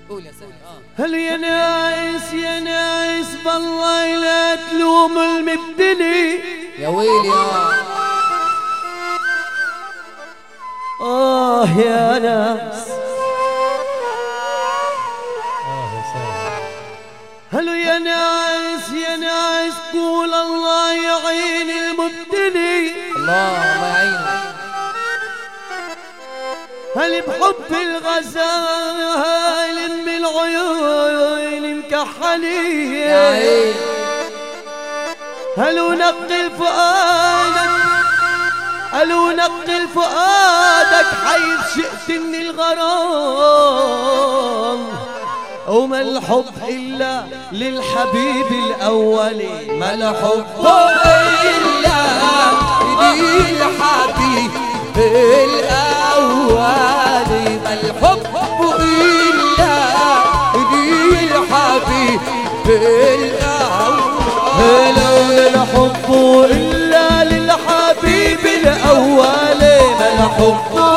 قول يا سامي. هل يا نايس يا نايس بالله لا تلوم المبتلي. يا ويلي يا ناس يا سامي. هل يا ناس يا ناس قول الله يعين المبتلي. الله يعينه. هل بحب الغزال بالعيون مكحلين. يا عين. هل نقل فؤادك هل نقل فؤادك حيث شئت من الغرام. وما الحب إلا للحبيب الأولي. ما الحب إلا للحبيب الأولي. ما الحب إلا للحبيب الأولي. لو الحب إلا للحبيب الأولي. ما الحب